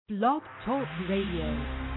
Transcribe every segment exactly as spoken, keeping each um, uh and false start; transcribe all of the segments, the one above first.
Blog Talk Radio.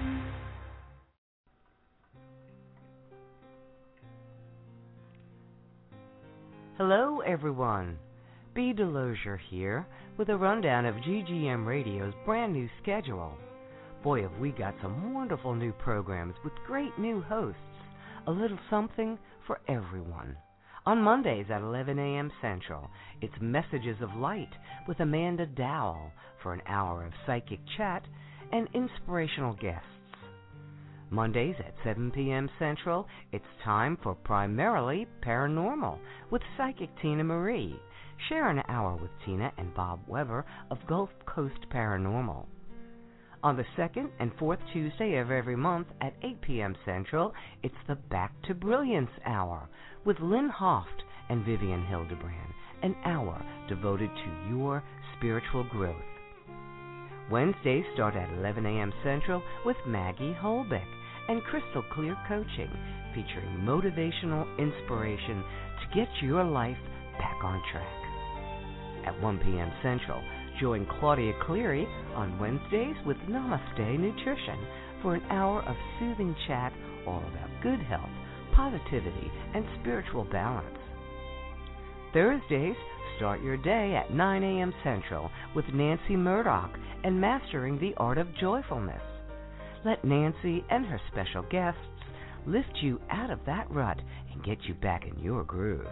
Hello, everyone. B. Delosier here with a rundown of G G M Radio's brand new schedule. Boy, have we got some wonderful new programs with great new hosts. A little something for everyone. On Mondays at eleven a.m. Central, it's Messages of Light with Amanda Dowell for an hour of psychic chat and inspirational guests. Mondays at seven p.m. Central, it's time for Primarily Paranormal with Psychic Tina Marie. Share an hour with Tina and Bob Weber of Gulf Coast Paranormal. On the second and fourth Tuesday of every month at eight p.m. Central, it's the Back to Brilliance Hour with Lynn Hoft and Vivian Hildebrand, an hour devoted to your spiritual growth. Wednesdays start at eleven a.m. Central with Maggie Holbeck and Crystal Clear Coaching, featuring motivational inspiration to get your life back on track. At one p.m. Central, join Claudia Cleary on Wednesdays with Namaste Nutrition for an hour of soothing chat all about good health, positivity, and spiritual balance. Thursdays, start your day at nine a.m. Central with Nancy Murdoch and Mastering the Art of Joyfulness. Let Nancy and her special guests lift you out of that rut and get you back in your groove.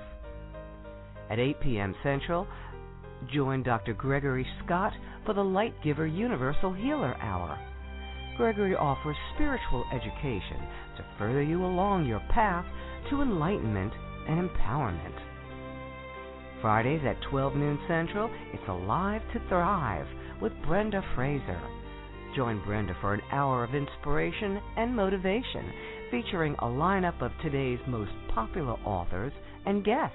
At eight p.m. Central, join Doctor Gregory Scott for the Light Giver Universal Healer Hour. Gregory offers spiritual education to further you along your path to enlightenment and empowerment. Fridays at twelve noon Central, it's Alive to Thrive with Brenda Fraser. Join Brenda for an hour of inspiration and motivation, featuring a lineup of today's most popular authors and guests.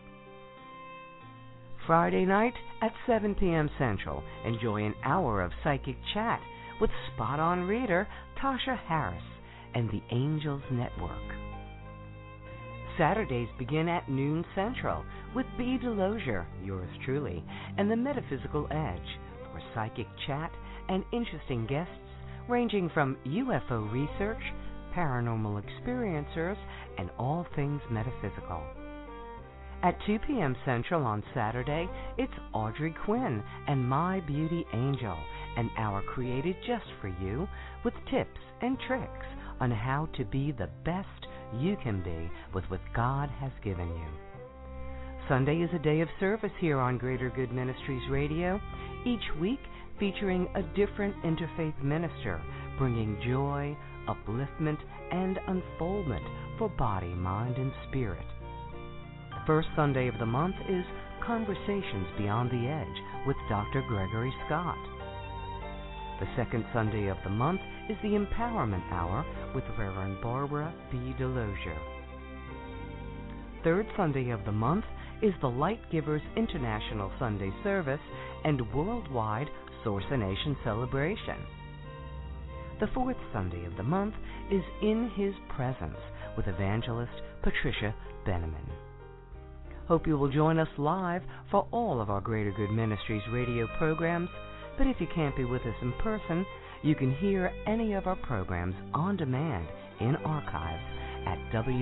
Friday night at seven p.m. Central, enjoy an hour of psychic chat with spot-on reader Tasha Harris and the Angels Network. Saturdays begin at noon Central with B. Delosier, yours truly, and the Metaphysical Edge for psychic chat and interesting guests ranging from U F O research, paranormal experiencers, and all things metaphysical. At two p.m. Central on Saturday, it's Audrey Quinn and My Beauty Angel, an hour created just for you with tips and tricks on how to be the best you can be with what God has given you. Sunday is a day of service here on Greater Good Ministries Radio, each week featuring a different interfaith minister, bringing joy, upliftment, and unfoldment for body, mind, and spirit. The first Sunday of the month is Conversations Beyond the Edge with Doctor Gregory Scott. The second Sunday of the month is the Empowerment Hour with Reverend Barbara B. Delosier. Third Sunday of the month is the Light Givers International Sunday Service and Worldwide Sourcination Celebration. The fourth Sunday of the month is In His Presence with Evangelist Patricia Benneman. Hope you will join us live for all of our Greater Good Ministries radio programs, but if you can't be with us in person, you can hear any of our programs on demand in archives at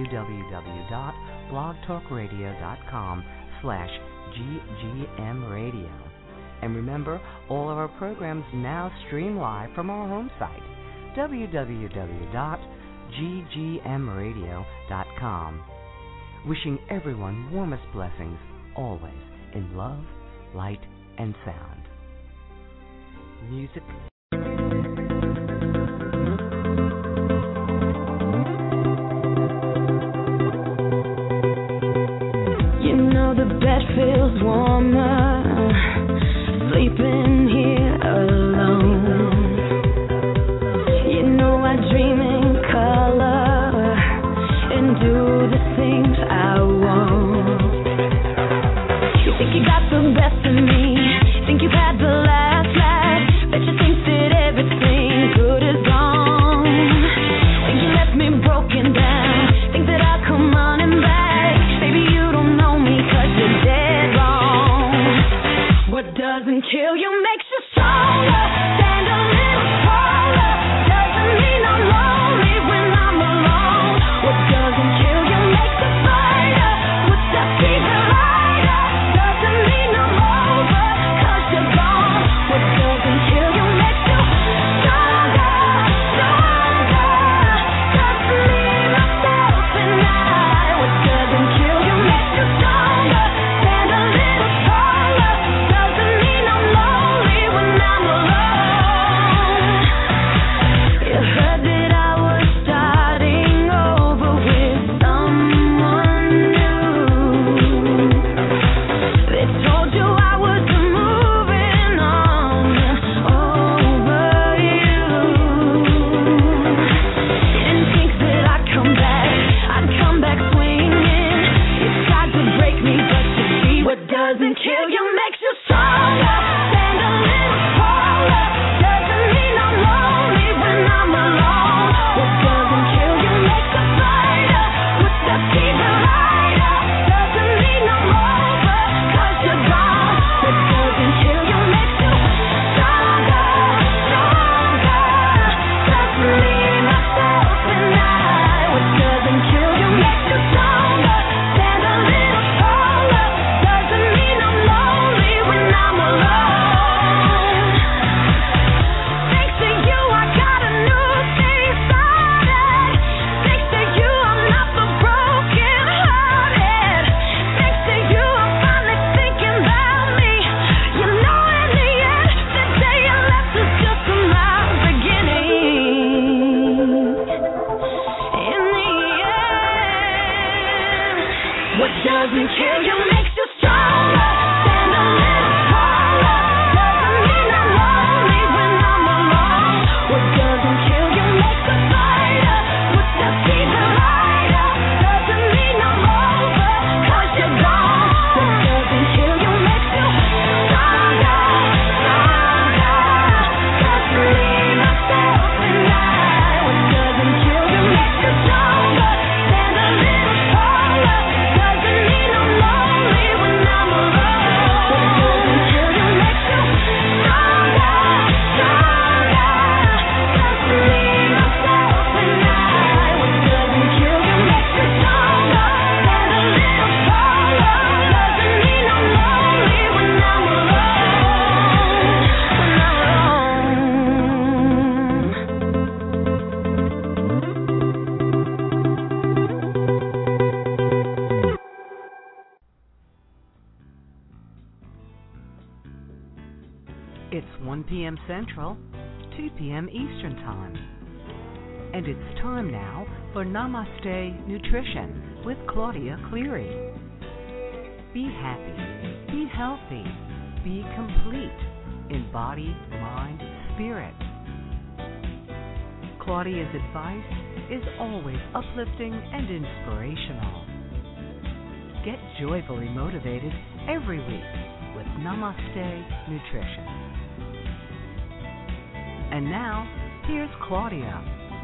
www.blogtalkradio.com slash ggmradio. And remember, all of our programs now stream live from our home site, w w w dot g g m radio dot com. Wishing everyone warmest blessings, always in love, light, and sound. Music. You know the bed feels warmer, sleeping here alone. You know I dream in color and do the things I want. You think you got the best of me, think you've had the last laugh, bet you think that everything good is gone. Think you left me broken down, think that I'll come running back. Baby, you don't know me 'cause you're dead wrong. What doesn't kill you doesn't kill you, makes you stronger. Stand a little taller. Doesn't mean I'm lonely when I'm alone. What doesn't kill you makes a fighter. Puts the fever lighter. Doesn't mean I'm over, cause you're gone. What doesn't kill you makes you stronger, stronger. Just leave myself and I. What doesn't kill you makes you stronger. Stand a little taller. Doesn't mean I'm lonely when I'm alone. What doesn't kill you makes you stronger, stronger. Just leave myself and I. What doesn't kill you makes you stronger. Stand a little taller. Doesn't mean I'm lonely when I'm alone. When I'm It's one p.m. Central, two p.m. Eastern Time. And it's time now for Namaste Nutrition with Claudia Cleary. Be happy, be healthy, be complete in body, mind, spirit. Claudia's advice is always uplifting and inspirational. Get joyfully motivated every week with Namaste Nutrition. And now, here's Claudia.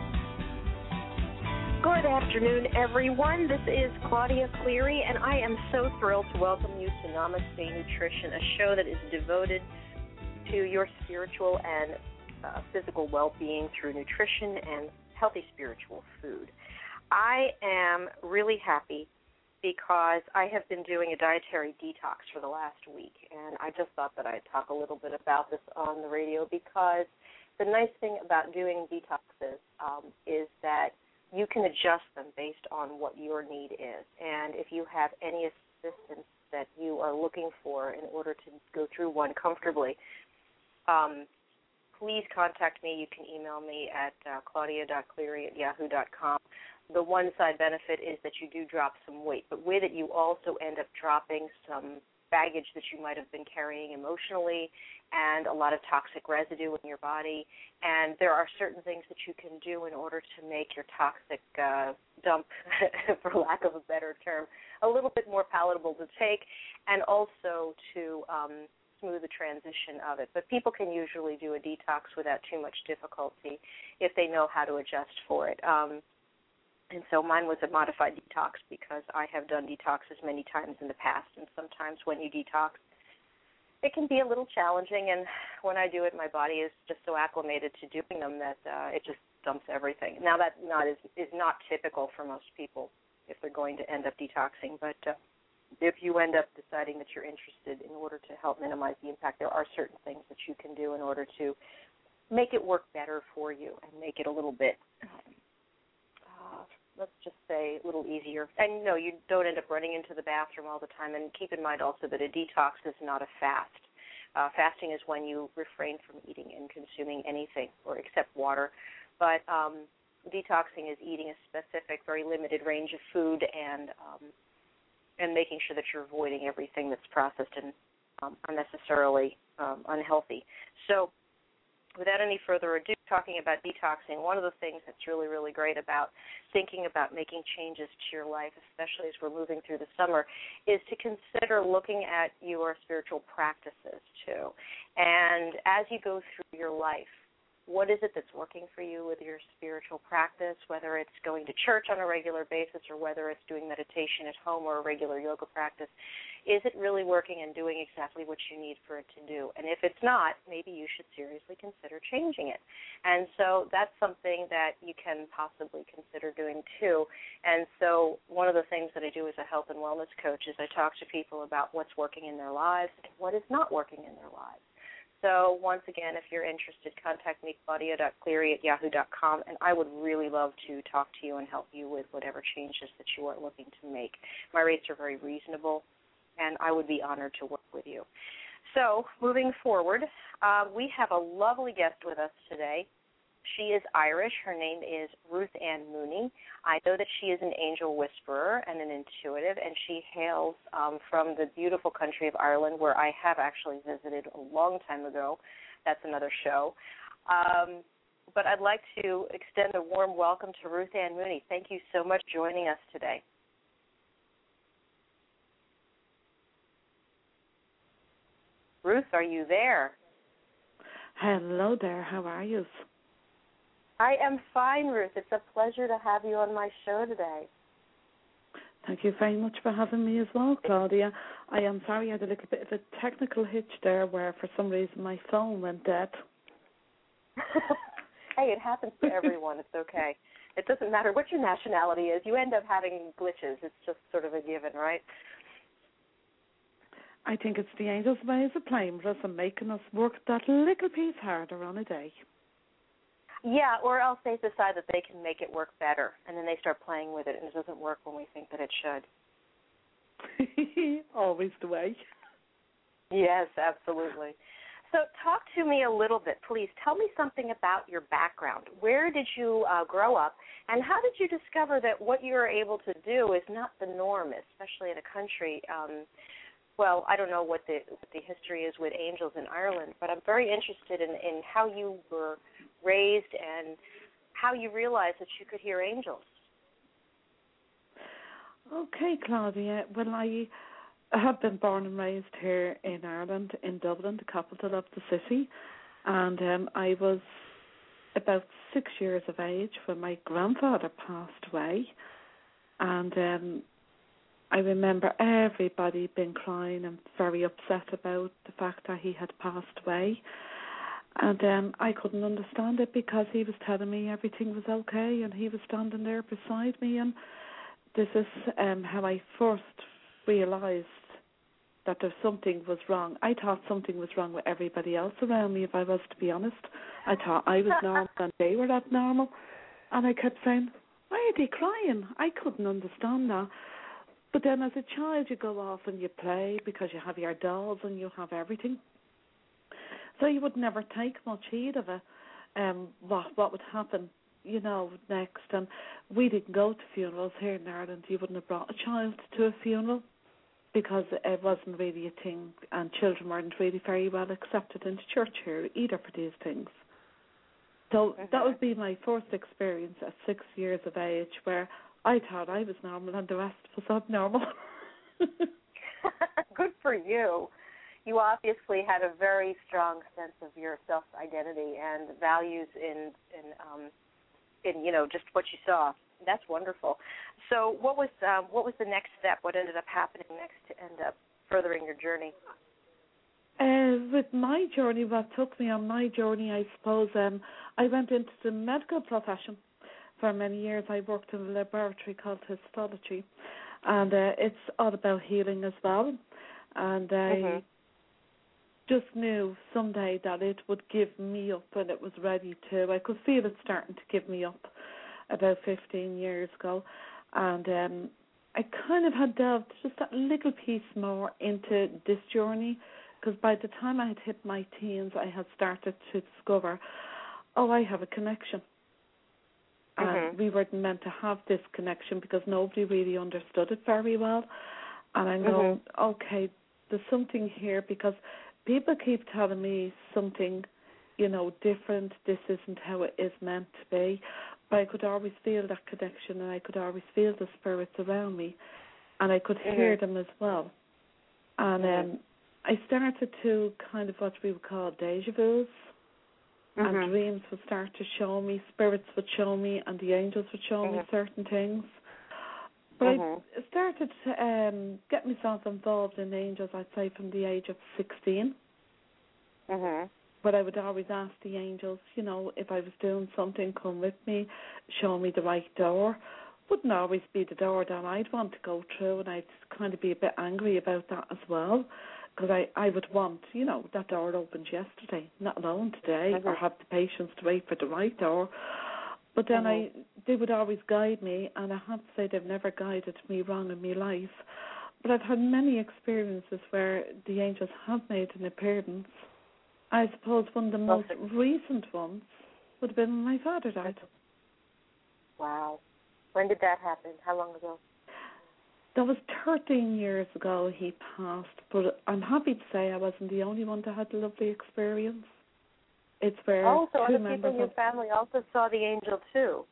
Good afternoon, everyone. This is Claudia Cleary, and I am so thrilled to welcome you to Namaste Nutrition, a show that is devoted to your spiritual and uh, physical well-being through nutrition and healthy spiritual food. I am really happy because I have been doing a dietary detox for the last week, and I just thought that I'd talk a little bit about this on the radio because the nice thing about doing detoxes um, is that you can adjust them based on what your need is. And if you have any assistance that you are looking for in order to go through one comfortably, um, please contact me. You can email me at uh, claudia dot cleary at yahoo dot com. The one side benefit is that you do drop some weight, but with it you also end up dropping some baggage that you might have been carrying emotionally and a lot of toxic residue in your body. And there are certain things that you can do in order to make your toxic uh, dump, for lack of a better term, a little bit more palatable to take and also to um, smooth the transition of it. But people can usually do a detox without too much difficulty if they know how to adjust for it. Um, And so mine was a modified detox because I have done detoxes many times in the past, and sometimes when you detox, it can be a little challenging, and when I do it, my body is just so acclimated to doing them that uh, it just dumps everything. Now, that not is, is not typical for most people if they're going to end up detoxing, but uh, if you end up deciding that you're interested in order to help minimize the impact, there are certain things that you can do in order to make it work better for you and make it a little bit um, let's just say, a little easier. And, no, you don't end up running into the bathroom all the time. And keep in mind also that a detox is not a fast. Uh, fasting is when you refrain from eating and consuming anything or except water. But um, detoxing is eating a specific, very limited range of food and um, and making sure that you're avoiding everything that's processed and um, unnecessarily um, unhealthy. So without any further ado, talking about detoxing, one of the things that's really, really great about thinking about making changes to your life, especially as we're moving through the summer, is to consider looking at your spiritual practices, too. And as you go through your life, what is it that's working for you with your spiritual practice, whether it's going to church on a regular basis or whether it's doing meditation at home or a regular yoga practice? Is it really working and doing exactly what you need for it to do? And if it's not, maybe you should seriously consider changing it. And so that's something that you can possibly consider doing too. And so one of the things that I do as a health and wellness coach is I talk to people about what's working in their lives and what is not working in their lives. So once again, if you're interested, contact me, claudia dot cleary at yahoo dot com, and I would really love to talk to you and help you with whatever changes that you are looking to make. My rates are very reasonable, and I would be honored to work with you. So moving forward, uh, we have a lovely guest with us today, She is Irish. Her name is Ruth Ann Mooney. I know that she is an angel whisperer and an intuitive, and she hails um, from the beautiful country of Ireland, where I have actually visited a long time ago. That's another show. Um, but I'd like to extend a warm welcome to Ruth Ann Mooney. Thank you so much for joining us today. Ruth, are you there? Hello there. How are you? I am fine, Ruth. It's a pleasure to have you on my show today. Thank you very much for having me as well, Claudia. I am sorry I had a little bit of a technical hitch there where for some reason my phone went dead. Hey, it happens to everyone. It's okay. It doesn't matter what your nationality is. You end up having glitches. It's just sort of a given, right? I think it's the angels' ways of playing with us and making us work that little piece harder on a day. Yeah, or else they decide that they can make it work better, and then they start playing with it, and it doesn't work when we think that it should. Always the way. Yes, absolutely. So talk to me a little bit, please. Tell me something about your background. Where did you uh, grow up, and how did you discover that what you're able to do is not the norm, especially in a country um, well, I don't know what the what the history is with angels in Ireland, but I'm very interested in, in how you were raised and how you realized that you could hear angels. Okay, Claudia. Well, I have been born and raised here in Ireland, in Dublin, the capital of the city, and um, I was about six years of age when my grandfather passed away, and um, I remember everybody being crying and very upset about the fact that he had passed away. And um, I couldn't understand it because he was telling me everything was okay and he was standing there beside me. And this is um, how I first realised that there something was wrong. I thought something was wrong with everybody else around me, if I was to be honest. I thought I was normal and they were abnormal. And I kept saying, why are they crying? I couldn't understand that. But then as a child, you go off and you play because you have your dolls and you have everything. So you would never take much heed of it, um, what, what would happen, you know, next. And we didn't go to funerals here in Ireland. You wouldn't have brought a child to a funeral because it wasn't really a thing, and children weren't really very well accepted into church here either for these things. So mm-hmm. that would be my first experience at six years of age, where I thought I was normal and the rest was abnormal. Good for you. You obviously had a very strong sense of your self-identity and values in, in, um, in you know, just what you saw. That's wonderful. So what was um, what was the next step? What ended up happening next to end up furthering your journey? Uh, with my journey, what took me on my journey, I suppose, um, I went into the medical profession. For many years, I worked in a laboratory called histology, and uh, it's all about healing as well. And I mm-hmm. just knew someday that it would give me up, and it was ready to. I could feel it starting to give me up about fifteen years ago, and um, I kind of had delved just that little piece more into this journey, because by the time I had hit my teens, I had started to discover, oh, I have a connection. And mm-hmm. we weren't meant to have this connection because nobody really understood it very well. And I'm going, mm-hmm. okay, there's something here, because people keep telling me something, you know, different. This isn't how it is meant to be. But I could always feel that connection, and I could always feel the spirits around me, and I could mm-hmm. hear them as well. And mm-hmm. um, I started to kind of what we would call deja vus. Mm-hmm. And dreams would start to show me, spirits would show me, and the angels would show mm-hmm. me certain things. But mm-hmm. I started to um, get myself involved in angels, I'd say, from the age of sixteen. Mm-hmm. But I would always ask the angels, you know, if I was doing something, come with me, show me the right door. Wouldn't always be the door that I'd want to go through, and I'd kind of be a bit angry about that as well. Because I, I would want, you know, that door opened yesterday, not alone today, mm-hmm. or have the patience to wait for the right door. But then mm-hmm. I, they would always guide me, and I have to say they've never guided me wrong in my life. But I've had many experiences where the angels have made an appearance. I suppose one of the most recent ones would have been when my father died. Wow. When did that happen? How long ago? That was thirteen years ago he passed, but I'm happy to say I wasn't the only one that had a lovely experience. It's where oh, so two other people in your of, family also saw the angel too?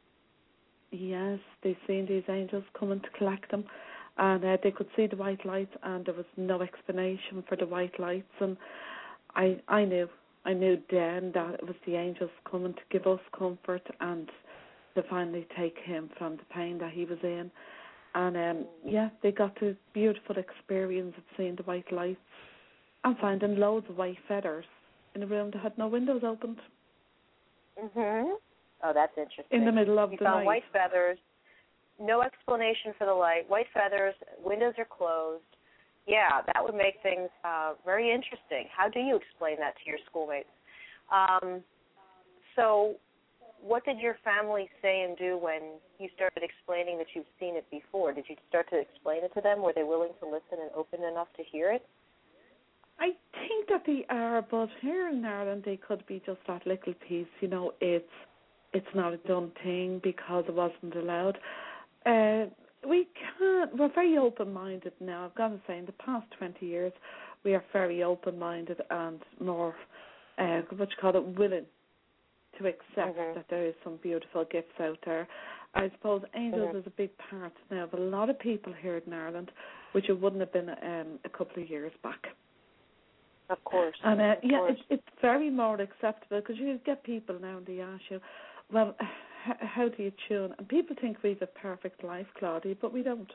Yes, they've seen these angels coming to collect them, and uh, they could see the white lights, and there was no explanation for the white lights, and I I knew, I knew then that it was the angels coming to give us comfort and to finally take him from the pain that he was in. And, um, yeah, they got the beautiful experience of seeing the white lights and finding loads of white feathers in a room that had no windows opened. Mm-hmm. Oh, that's interesting. In the middle of you the found night. white feathers, no explanation for the light, white feathers, windows are closed. Yeah, that would make things uh, very interesting. How do you explain that to your schoolmates? Um, so what did your family say and do when you started explaining that you've seen it before? Did you start to explain it to them? Were they willing to listen and open enough to hear it? I think that they are, but here in Ireland they could be just that little piece. You know, it's it's not a done thing because it wasn't allowed. Uh, we can't. We're very open-minded now. I've got to say, in the past twenty years, we are very open-minded and more, uh, what you call it, willing to accept mm-hmm. that there is some beautiful gifts out there. I suppose angels mm-hmm. is a big part now of a lot of people here in Ireland, which it wouldn't have been um, a couple of years back. Of course. And uh, of yeah, course. It's, it's very more acceptable because you get people now and they ask you, well, h- how do you tune? And people think we have a perfect life, Claudia, but we don't.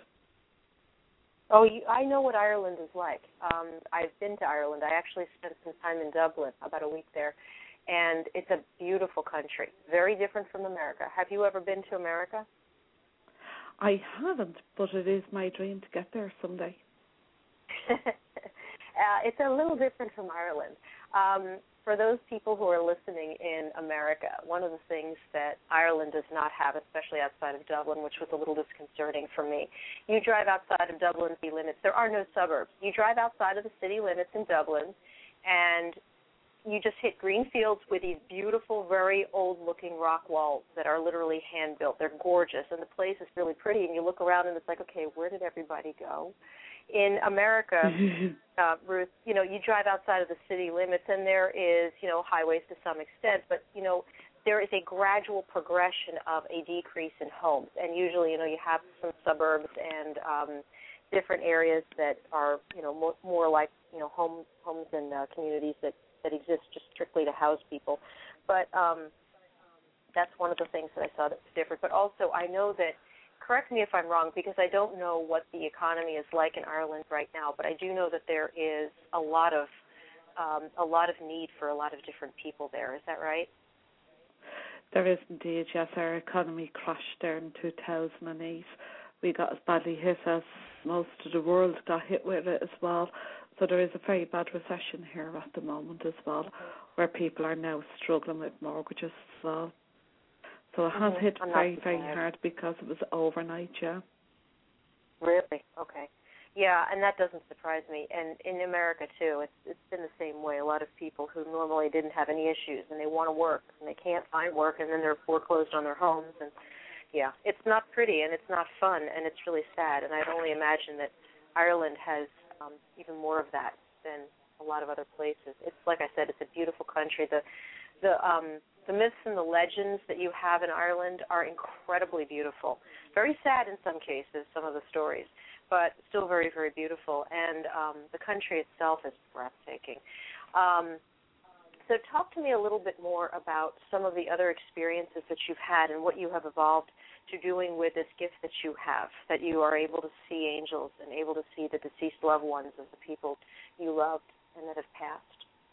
Oh, you, I know what Ireland is like. Um, I've been to Ireland. I actually spent some time in Dublin, about a week there, and it's a beautiful country, very different from America. Have you ever been to America? I haven't, but it is my dream to get there someday. uh, it's a little different from Ireland. Um, for those people who are listening in America, one of the things that Ireland does not have, especially outside of Dublin, which was a little disconcerting for me, you drive outside of Dublin city limits. There are no suburbs. You drive outside of the city limits in Dublin, and you just hit green fields with these beautiful, very old-looking rock walls that are literally hand-built. They're gorgeous, and the place is really pretty, and you look around, and it's like, okay, where did everybody go? In America, uh, Ruth, you know, you drive outside of the city limits, and there is, you know, highways to some extent, but, you know, there is a gradual progression of a decrease in homes, and usually, you know, you have some suburbs and um, different areas that are, you know, more, more like, you know, home, homes and uh, communities that, that exist just strictly to house people. But um, that's one of the things that I saw that was different. But also, I know that, correct me if I'm wrong, because I don't know what the economy is like in Ireland right now, but I do know that there is a lot of um, a lot of need for a lot of different people there. Is that right? There is indeed, yes. Our economy crashed there in two thousand eight. We got as badly hit as most of the world got hit with it as well. So there is a very bad recession here at the moment as well, mm-hmm. where people are now struggling with mortgages as well. So it has mm-hmm. hit I'm very, very hard because it was overnight, yeah. Really? Okay. Yeah, and that doesn't surprise me. And in America, too, it's it's been the same way. A lot of people who normally didn't have any issues, and they want to work, and they can't find work, and then they're foreclosed on their homes. And, yeah, it's not pretty, and it's not fun, and it's really sad. And I'd only imagine that Ireland has um, even more of that than a lot of other places. It's, like I said, it's a beautiful country. The the um, the myths and the legends that you have in Ireland are incredibly beautiful. Very sad in some cases, some of the stories, but still very, very beautiful. And um, the country itself is breathtaking. Um, so talk to me a little bit more about some of the other experiences that you've had and what you have evolved to doing with this gift that you have, that you are able to see angels and able to see the deceased loved ones of the people you loved and that have passed.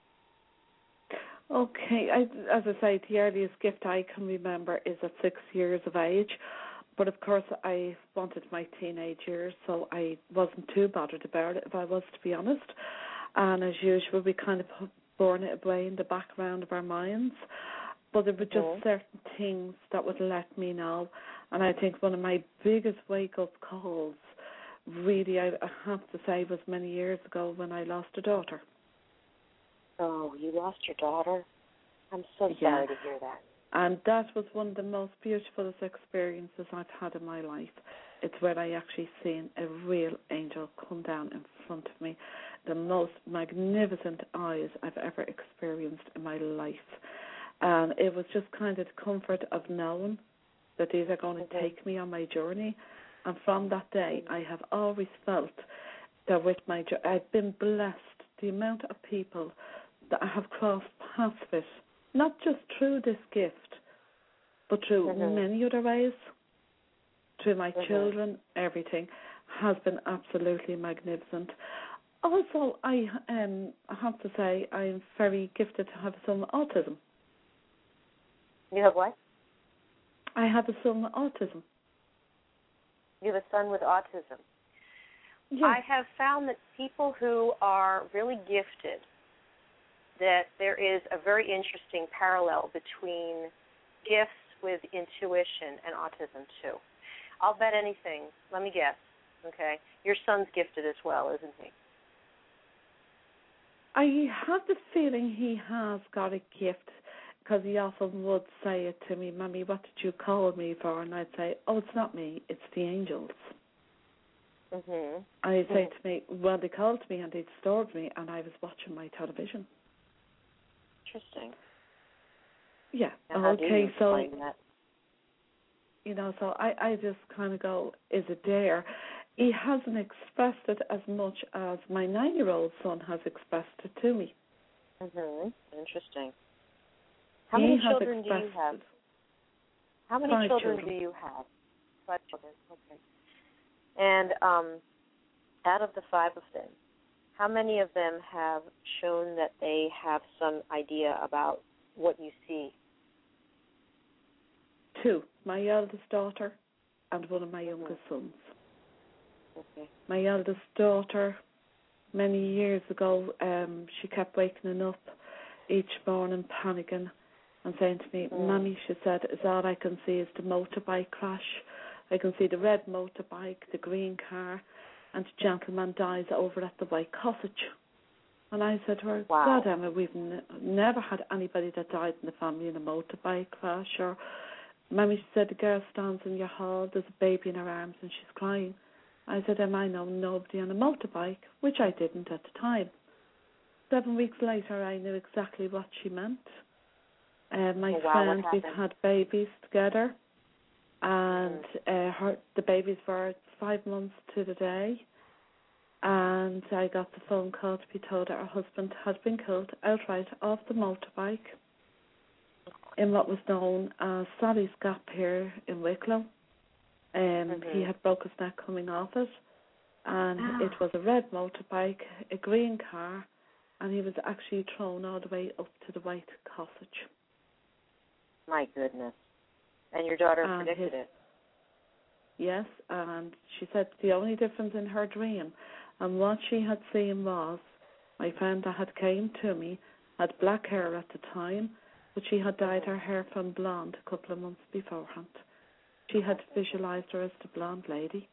Okay, I, as I say, the earliest gift I can remember is at six years of age. But, of course, I wanted my teenage years, so I wasn't too bothered about it, if I was to be honest. And as usual, we kind of born it away in the background of our minds. But there were just mm-hmm. certain things that would let me know. And I think one of my biggest wake-up calls, really, I have to say, was many years ago when I lost a daughter. Oh, you lost your daughter? I'm so Yeah. sorry to hear that. And that was one of the most beautiful experiences I've had in my life. It's where I actually seen a real angel come down in front of me. The most magnificent eyes I've ever experienced in my life. And it was just kind of the comfort of knowing that these are going to Mm-hmm. take me on my journey. And from that day, I have always felt that with my journey, I've been blessed. The amount of people that I have crossed paths with, not just through this gift, but through Mm-hmm. many other ways, through my Mm-hmm. children, everything, has been absolutely magnificent. Also, I um, have to say I'm very gifted to have a son with autism. You have what? I have a son with autism. You have a son with autism. Yes. I have found that people who are really gifted, that there is a very interesting parallel between gifts with intuition and autism, too. I'll bet anything. Let me guess. Okay. Your son's gifted as well, isn't he? I have the feeling he has got a gift, because he often would say it to me, Mommy, what did you call me for? And I'd say, oh, it's not me, it's the angels. Mm-hmm. And he'd say to me, well, they called me and they disturbed me, and I was watching my television. Interesting. Yeah. Now, how do okay, you so, explain that? you know, so I, I just kind of go, is it there? He hasn't expressed it as much as my nine-year-old son has expressed it to me. Mm-hmm. Interesting. How he many has children do you expressed have? it. How many Five children, children. do you have? Five children. Okay. And um, out of the five of them, how many of them have shown that they have some idea about what you see? Two, my eldest daughter and one of my Mhm. youngest sons. Okay. My eldest daughter, many years ago, um, she kept waking up each morning panicking and saying to me, Mm. Mommy, she said, is all I can see is the motorbike crash. I can see the red motorbike, the green car, and the gentleman dies over at the White Cottage. And I said to her, Wow. God, Emma, we've n- never had anybody that died in the family in a motorbike crash. Or, Mommy, she said, the girl stands in your hall, there's a baby in her arms and she's crying. I said, Emma, I know nobody on a motorbike, which I didn't at the time. Seven weeks later, I knew exactly what she meant. Uh, my Oh, wow, friend, what we've happened? had babies together, and Mm. uh, her the babies were five months to the day, and I got the phone call to be told that her husband had been killed outright off the motorbike in what was known as Sally's Gap here in Wicklow. Um, Mm-hmm. He had broke his neck coming off it, and Ah. it was a red motorbike, a green car, and he was actually thrown all the way up to the White Cottage. My goodness. And your daughter And predicted his- it. Yes, and she said the only difference in her dream and what she had seen was my friend that had came to me had black hair at the time, but she had dyed her hair from blonde a couple of months beforehand. She had visualized her as the blonde lady.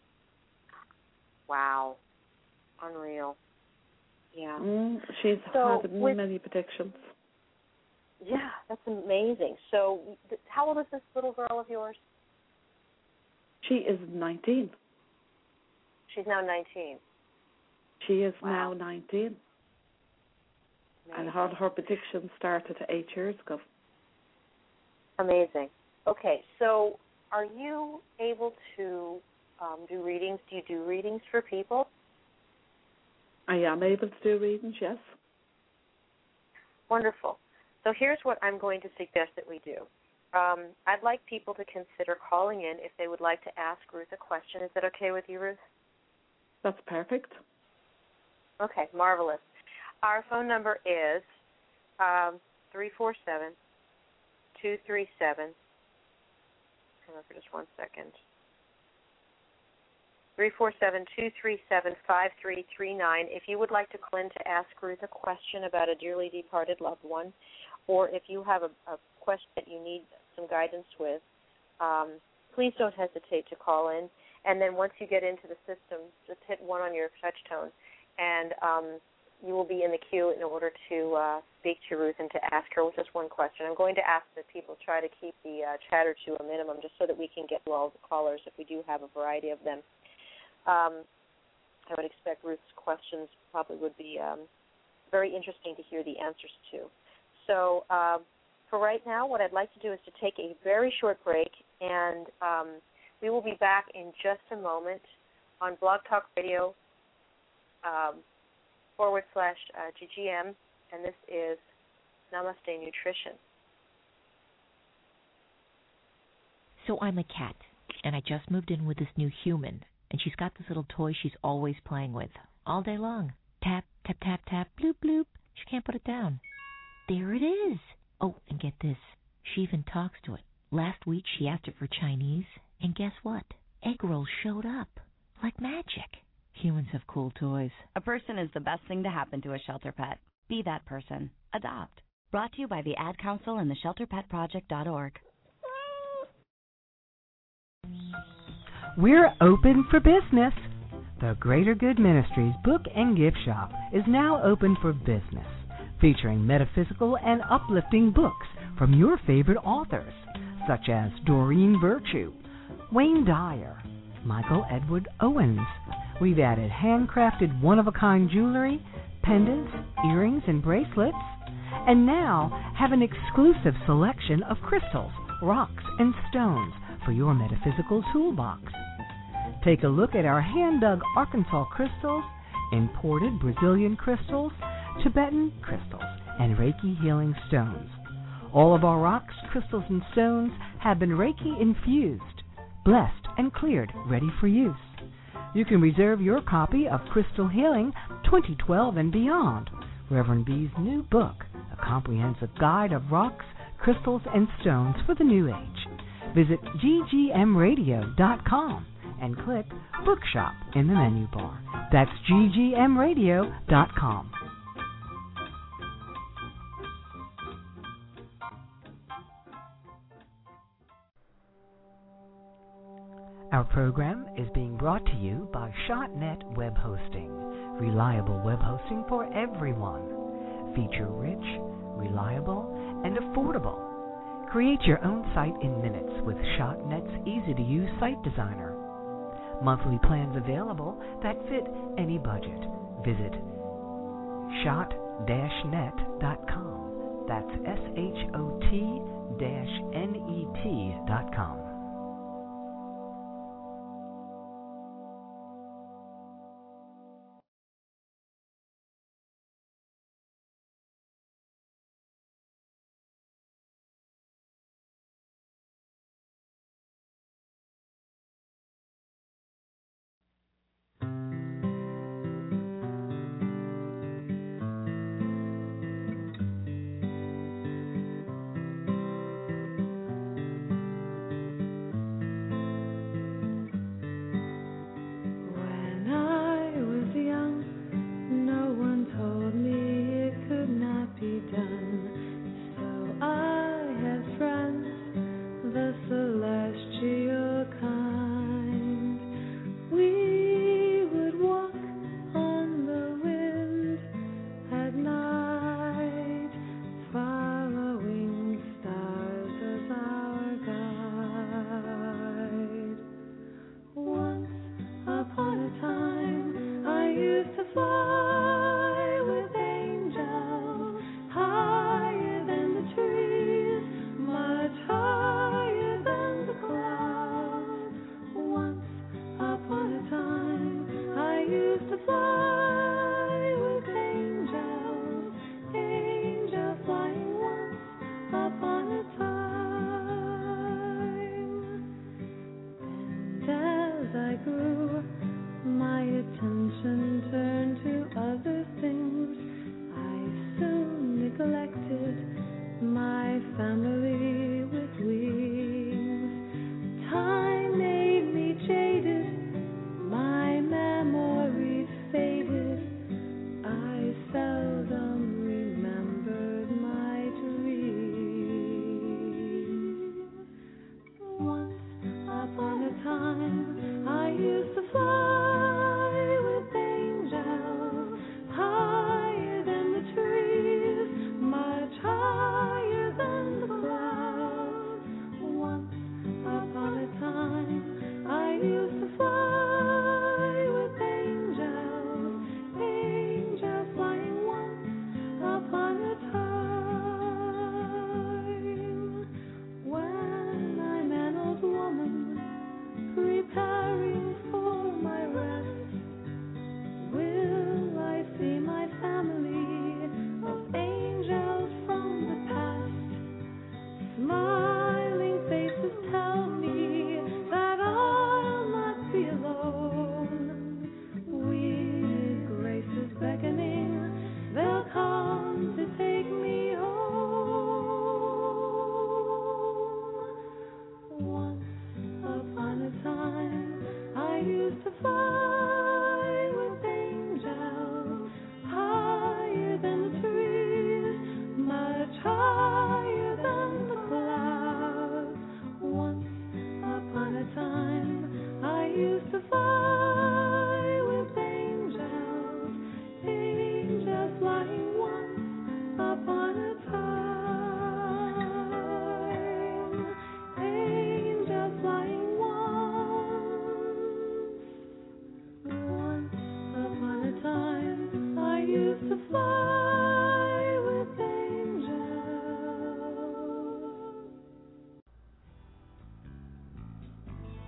Wow. Unreal. Yeah. Mm, she's So had with- many predictions. Yeah, that's amazing. So th- how old is this little girl of yours? She is nineteen. She's now nineteen. She is Wow. now nineteen. Amazing. And all her predictions started eight years ago. Amazing. Okay, so are you able to um, do readings? Do you do readings for people? I am able to do readings, yes. Wonderful. So here's what I'm going to suggest that we do. Um, I'd like people to consider calling in if they would like to ask Ruth a question. Is that okay with you, Ruth? That's perfect. Okay, marvelous. Our phone number is um, three four seven, two three seven. Hang on for just one second. three four seven, two three seven, five three three nine. If you would like to call in to ask Ruth a question about a dearly departed loved one, or if you have a, a question that you need some guidance with, um, please don't hesitate to call in. And then once you get into the system, just hit one on your touch tone, and um, you will be in the queue in order to uh, speak to Ruth and to ask her with just one question. I'm going to ask that people try to keep the uh, chatter to a minimum just so that we can get to all the callers if we do have a variety of them. Um, I would expect Ruth's questions probably would be um, very interesting to hear the answers to. So uh, for right now, what I'd like to do is to take a very short break, and um, we will be back in just a moment on Blog Talk Radio um, forward slash uh, G G M, and this is Namaste Nutrition. So I'm a cat, and I just moved in with this new human, and she's got this little toy she's always playing with all day long. Tap, tap, tap, tap, bloop, bloop. She can't put it down. There it is. Oh, and get this. She even talks to it. Last week she asked it for Chinese, and guess what? Egg rolls showed up. Like magic. Humans have cool toys. A person is the best thing to happen to a shelter pet. Be that person. Adopt. Brought to you by the Ad Council and the shelter pet project dot org. We're open for business. The Greater Good Ministries Book and Gift Shop is now open for business, featuring metaphysical and uplifting books from your favorite authors, such as Doreen Virtue, Wayne Dyer, Michael Edward Owens. We've added handcrafted one-of-a-kind jewelry, pendants, earrings, and bracelets, and now have an exclusive selection of crystals, rocks, and stones for your metaphysical toolbox. Take a look at our hand-dug Arkansas crystals, imported Brazilian crystals, Tibetan crystals, and Reiki healing stones. All of our rocks, crystals, and stones have been Reiki infused, blessed, and cleared, ready for use. You can reserve your copy of Crystal Healing twenty twelve and Beyond, Reverend B's new book, a comprehensive guide of rocks, crystals, and stones for the new age. Visit G G M radio dot com and click Bookshop in the menu bar. That's G G M radio dot com. Our program is being brought to you by ShotNet Web Hosting, reliable web hosting for everyone. Feature-rich, reliable, and affordable. Create your own site in minutes with ShotNet's easy-to-use site designer. Monthly plans available that fit any budget. Visit shot dash net dot com. That's S H O T N E T dot com.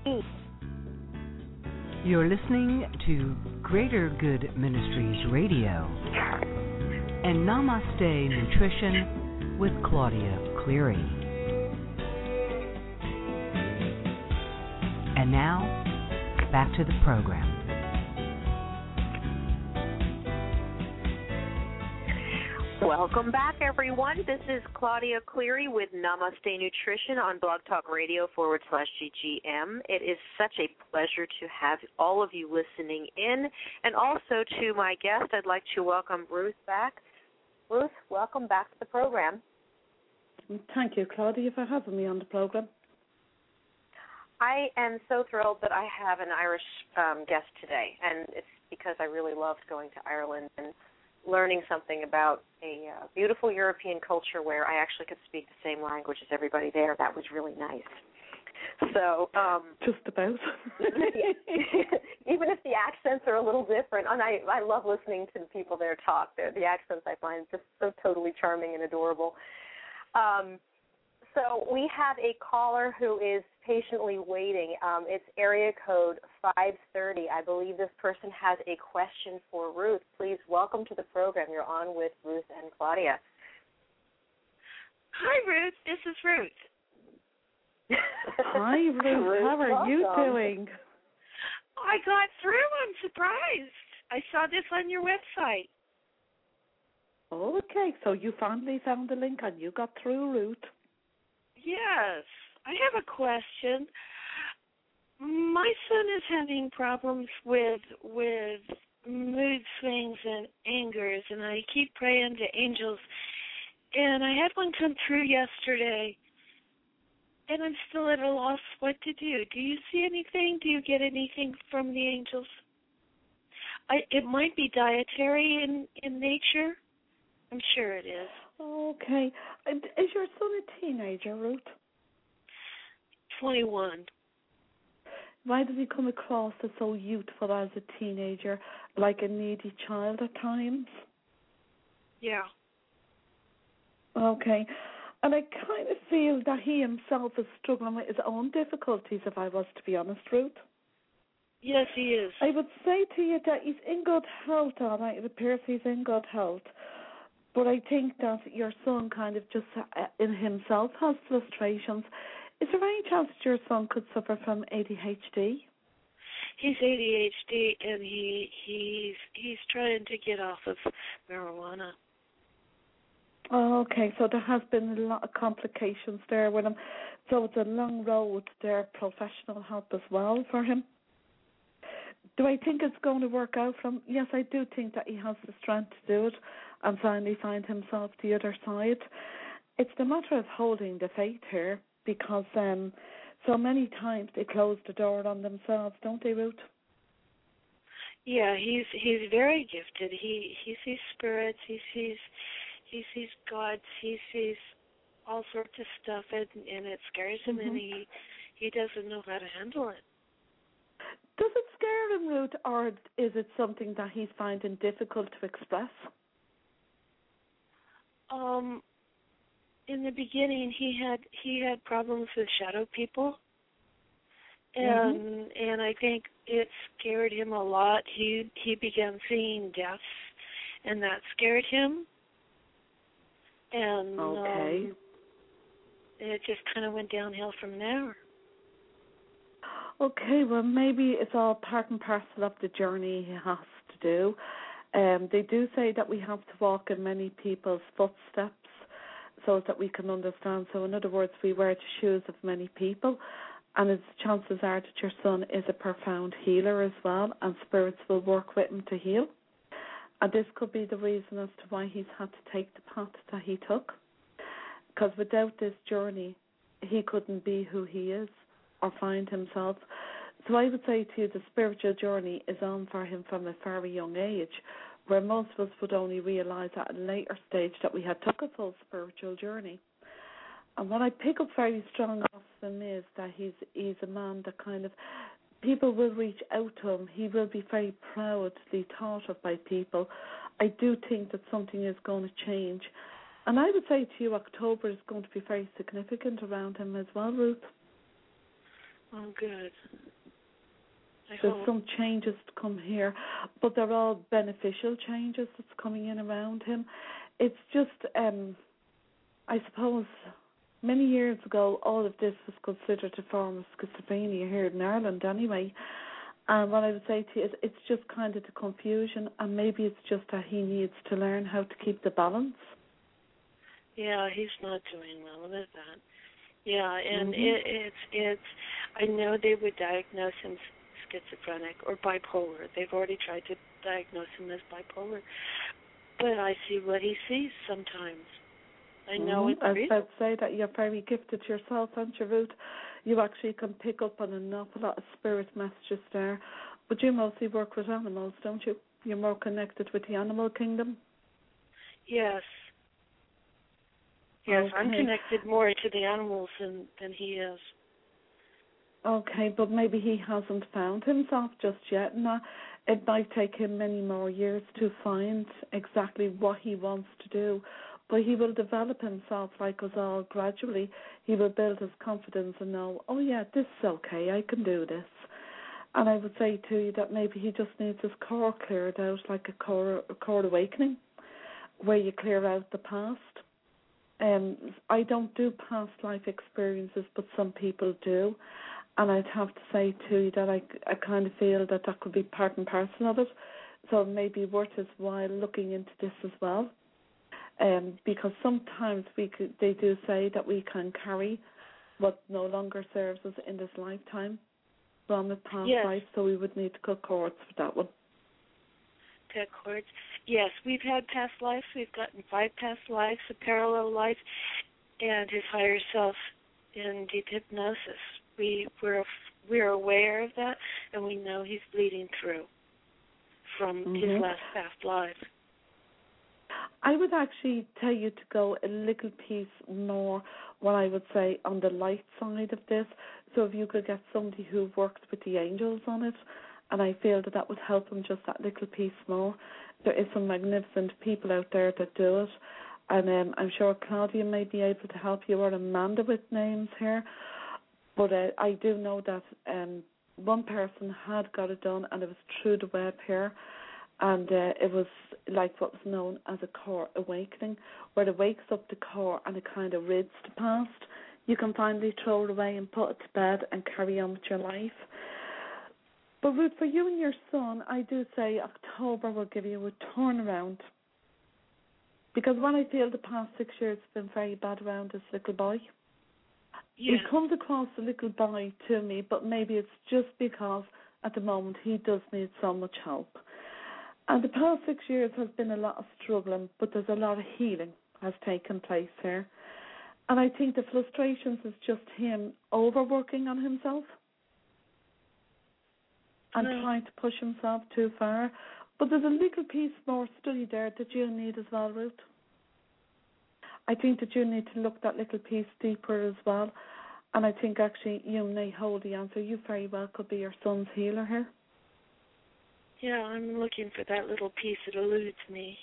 You're listening to Greater Good Ministries Radio and Namaste Nutrition with Claudia Cleary. And now, back to the program. Welcome back, everyone. This is Claudia Cleary with Namaste Nutrition on Blog Talk Radio forward slash G G M. It is such a pleasure to have all of you listening in. And also to my guest, I'd like to welcome Ruth back. Ruth, welcome back to the program. Thank you, Claudia, for having me on the program. I am so thrilled that I have an Irish um, guest today, and it's because I really loved going to Ireland and learning something about a uh, beautiful European culture where I actually could speak the same language as everybody there. That was really nice. So um, just about. Even if the accents are a little different, and I, I love listening to the people there talk. The, the accents I find just so totally charming and adorable. Um, so we have a caller who is patiently waiting. Um, it's area code five thirty. I believe this person has a question for Ruth. Please welcome to the program. You're on with Ruth and Claudia. Hi, Ruth. This is Ruth. Hi, Ruth. Ruth. How are welcome. you doing? I got through. I'm surprised. I saw this on your website. Okay, so you finally found the link and you got through, Ruth. Yes. I have a question. My son is having problems with with mood swings and angers, and I keep praying to angels. And I had one come through yesterday, and I'm still at a loss what to do. Do you see anything? Do you get anything from the angels? I, it might be dietary in, in nature. I'm sure it is. Okay. Is your son a teenager, Ruth? twenty-one. Why does he come across as so youthful as a teenager, like a needy child at times? Yeah. Okay. And I kind of feel that he himself is struggling with his own difficulties, if I was to be honest, Ruth. Yes, he is. I would say to you that he's in good health, all right. It appears he's in good health. But I think that your son kind of just uh, in himself has frustrations. Is there any chance that your son could suffer from A D H D? He's A D H D, and he he's he's trying to get off of marijuana. Oh, okay, so there has been a lot of complications there with him. So it's a long road there, professional help as well for him. Do I think it's going to work out for him? Yes, I do think that he has the strength to do it and finally find himself the other side. It's the matter of holding the faith here, because um, so many times they close the door on themselves, don't they, Ruth? Yeah, he's he's very gifted. He he sees spirits, he sees he sees gods, he sees all sorts of stuff, and, and it scares him, mm-hmm. and he he doesn't know how to handle it. Does it scare him, Ruth, or is it something that he's finding difficult to express? Um. In the beginning, he had he had problems with shadow people, and mm-hmm. and I think it scared him a lot. He he began seeing deaths, and that scared him. And okay, um, it just kind of went downhill from there. Okay, well maybe it's all part and parcel of the journey he has to do. Um, they do say that we have to walk in many people's footsteps, so that we can understand. So in other words, we wear the shoes of many people, and its chances are that your son is a profound healer as well, and spirits will work with him to heal. And this could be the reason as to why he's had to take the path that he took, because without this journey, he couldn't be who he is or find himself. So I would say to you, the spiritual journey is on for him from a very young age, where most of us would only realise at a later stage that we had took a full spiritual journey. And what I pick up very strong off him is that he's he's a man that kind of, people will reach out to him. He will be very proudly thought of by people. I do think that something is going to change. And I would say to you, October is going to be very significant around him as well, Ruth. Oh, good. I There's hope. some changes to come here, but they're all beneficial changes that's coming in around him. It's just, um, I suppose, many years ago, all of this was considered a form of schizophrenia here in Ireland anyway. And what I would say to you is it's just kind of the confusion, and maybe it's just that he needs to learn how to keep the balance. Yeah, he's not doing well with that. Yeah, and mm-hmm. it, it's, it's, I know they would diagnose him schizophrenic or bipolar. They've already tried to diagnose him as bipolar. But I see what he sees sometimes. I know mm-hmm. it's I was real. about to say that you're very gifted yourself, aren't you, Ruth? You actually can pick up on an awful lot of spirit messages there. But you mostly work with animals, don't you? You're more connected with the animal kingdom? Yes. Yes, okay. I'm connected more to the animals than, than he is. Okay, but maybe he hasn't found himself just yet. And it might take him many more years to find exactly what he wants to do. But he will develop himself like us all gradually. He will build his confidence and know, oh, yeah, this is okay, I can do this. And I would say to you that maybe he just needs his core cleared out, like a core, a core awakening, where you clear out the past. Um, I don't do past life experiences, but some people do. And I'd have to say to you that I, I kind of feel that that could be part and parcel of it. So it may be worth his while looking into this as well. Um, because sometimes we could, they do say that we can carry what no longer serves us in this lifetime from a past yes. life, so we would need to cut cords for that one. Cut cords. Yes, we've had past lives. We've gotten five past lives, a parallel life, and his higher self in deep hypnosis. We we're we're aware of that, and we know he's bleeding through from mm-hmm. his last past life. I would actually tell you to go a little piece more, what I would say, on the light side of this. So if you could get somebody who works with the angels on it, and I feel that that would help him just that little piece more. There is some magnificent people out there that do it, and um, I'm sure Claudia may be able to help you, or Amanda with names here. But uh, I do know that um, one person had got it done, and it was through the web here. And uh, it was like what was known as a core awakening, where it wakes up the core and it kind of rids the past. You can finally throw it away and put it to bed and carry on with your life. But Ruth, for you and your son, I do say October will give you a turnaround. Because when I feel the past six years have been very bad around this little boy. Yeah. He comes across a little boy to me, but maybe it's just because at the moment he does need so much help. And the past six years has been a lot of struggling, but there's a lot of healing has taken place here. And I think the frustrations is just him overworking on himself and no. trying to push himself too far. But there's a little piece more study there that you need as well, Ruth. I think that you need to look that little piece deeper as well. And I think actually you may hold the answer. You very well could be your son's healer here. Yeah, I'm looking for that little piece that eludes me.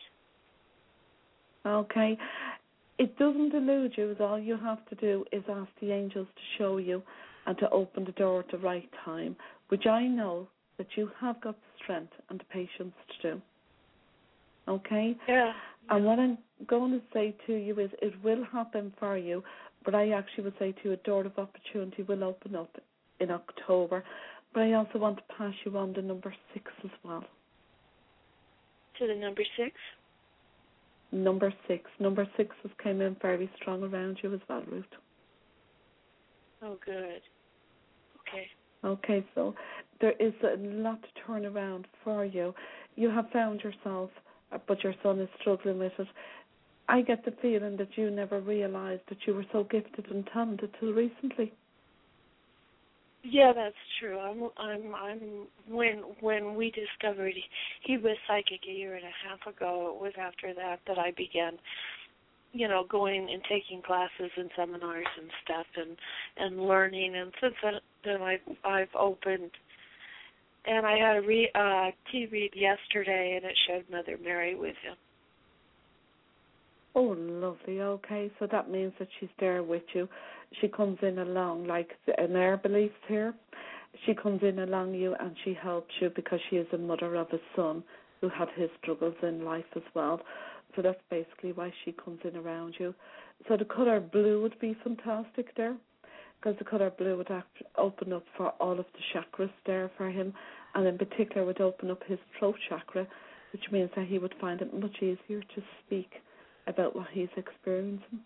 Okay. It doesn't elude you. All you have to do is ask the angels to show you and to open the door at the right time, which I know that you have got the strength and the patience to do. Okay? Yeah. And what I'm going to say to you is it will happen for you, but I actually would say to you a door of opportunity will open up in October. But I also want to pass you on the number six as well. To the number six? Number six. Number six has came in very strong around you as well, Ruth. Oh, good. Okay. Okay, so there is a lot to turn around for you. You have found yourself, but your son is struggling with it. I get the feeling that you never realized that you were so gifted and talented till recently. Yeah, that's true. I'm, I'm, I'm. When when we discovered he, he was psychic a year and a half ago, it was after that that I began, you know, going and taking classes and seminars and stuff, and and learning. And since then, then I've I've opened, and I had a re, uh, tea read yesterday, and it showed Mother Mary with him. Oh, lovely. Okay, so that means that she's there with you. she comes in along, like an air beliefs here. She comes in along you and she helps you because she is a mother of a son who had his struggles in life as well. So that's basically why she comes in around you. So the colour blue would be fantastic there, because the colour blue would act, open up for all of the chakras there for him, and in particular would open up his throat chakra, which means that he would find it much easier to speak about what he's experiencing.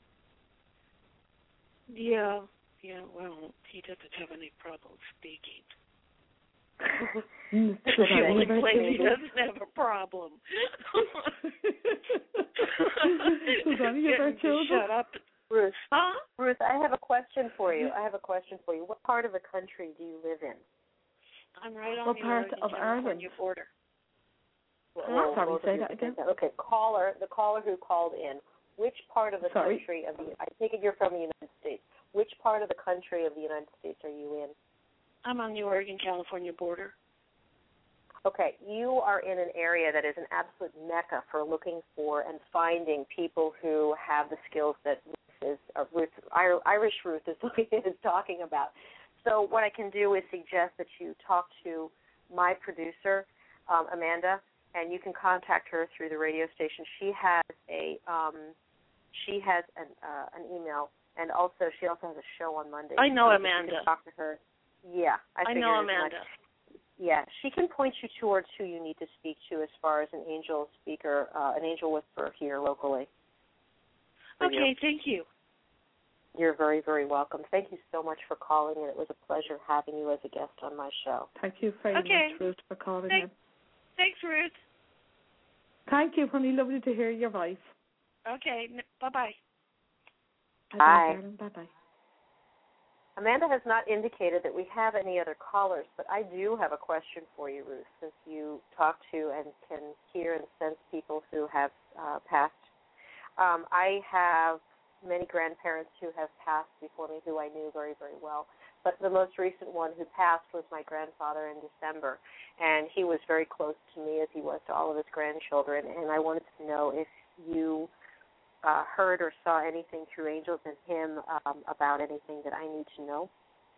Yeah, yeah, well, he doesn't have any trouble speaking. Mm, She only claims he doesn't have a problem. Shut up. Ruth, huh? Ruth, I have a question for you. I have a question for you. What part of the country do you live in? I'm right on what the part Oregon, of California Ireland? border. Well, Sorry, both say of you that can again. say Okay, caller, the caller who called in, which part of the Sorry? country of the, I take it you're from the United States. Which part of the country of the United States are you in? I'm on the Oregon, California border. Okay, you are in an area that is an absolute mecca for looking for and finding people who have the skills that Ruth is, uh, Ruth, Irish Ruth is, is talking about. So what I can do is suggest that you talk to my producer, um, Amanda, and you can contact her through the radio station. She has a um, she has an uh, an email, and also she also has a show on Monday. I know so Amanda. You can talk to her. Yeah, I, I figured know as Amanda. much. Yeah, she can point you towards who you need to speak to as far as an angel speaker, uh, an angel whisperer here locally. Okay, you. thank you. You're very, very welcome. Thank you so much for calling, and it was a pleasure having you as a guest on my show. Thank you very Okay. much, Ruth, for calling Thank- in. Thanks, Ruth. Thank you, honey. Lovely to hear your voice. Okay, n- bye-bye. Bye. Bye-bye. Amanda has not indicated that we have any other callers, but I do have a question for you, Ruth, since you talk to and can hear and sense people who have uh, passed. Um, I have many grandparents who have passed before me who I knew very, very well, but the most recent one who passed was my grandfather in December, and he was very close to me as he was to all of his grandchildren, and I wanted to know if you Uh, heard or saw anything through angels and him um, about anything that I need to know?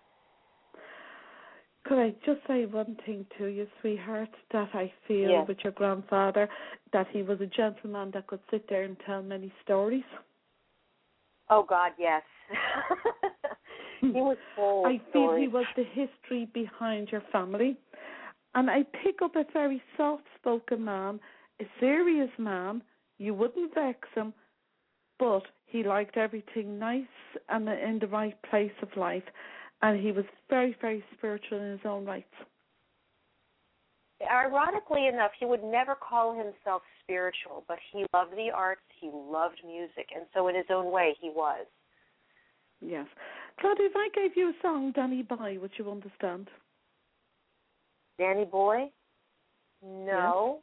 Could I just say one thing to you, sweetheart, that I feel Yes. with your grandfather, that he was a gentleman that could sit there and tell many stories? Oh, God, yes. He was full of I feel stories. he was the history behind your family. And I pick up a very soft-spoken man, a serious man. You wouldn't vex him, but he liked everything nice and in the right place of life. And he was very, very spiritual in his own rights. Ironically enough, he would never call himself spiritual, but he loved the arts, he loved music, and so in his own way he was. Yes. Claudia, if I gave you a song, Danny Boy, would you understand? Danny Boy? No.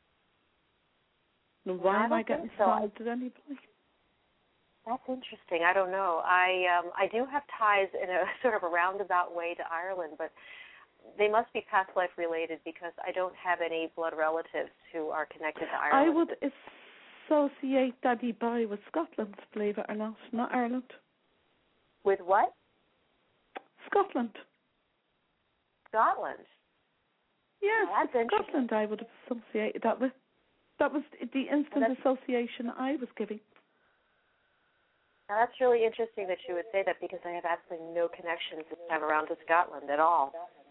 Yes. Why I am I don't getting think so. songs to Danny Boy? That's interesting. I don't know. I um, I do have ties in a sort of a roundabout way to Ireland, but they must be past life related because I don't have any blood relatives who are connected to Ireland. I would associate Danny Boy with Scotland, believe it or not, not Ireland. With what? Scotland. Scotland. Yes, Oh, that's interesting. Scotland I would have associated that with. That was the instant Well, association I was giving. Now, that's really interesting that you would say that because I have absolutely no connections this time around to Scotland at all.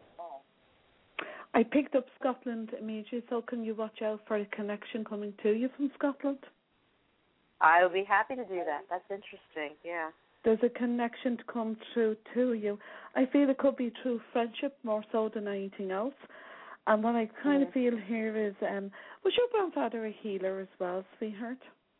I picked up Scotland immediately, so can you watch out for a connection coming to you from Scotland? I would be happy to do that. That's interesting, yeah. There's a connection to come through to you. I feel it could be through friendship more so than anything else. And what I kind mm. of feel here is, um, was your grandfather a healer as well, sweetheart?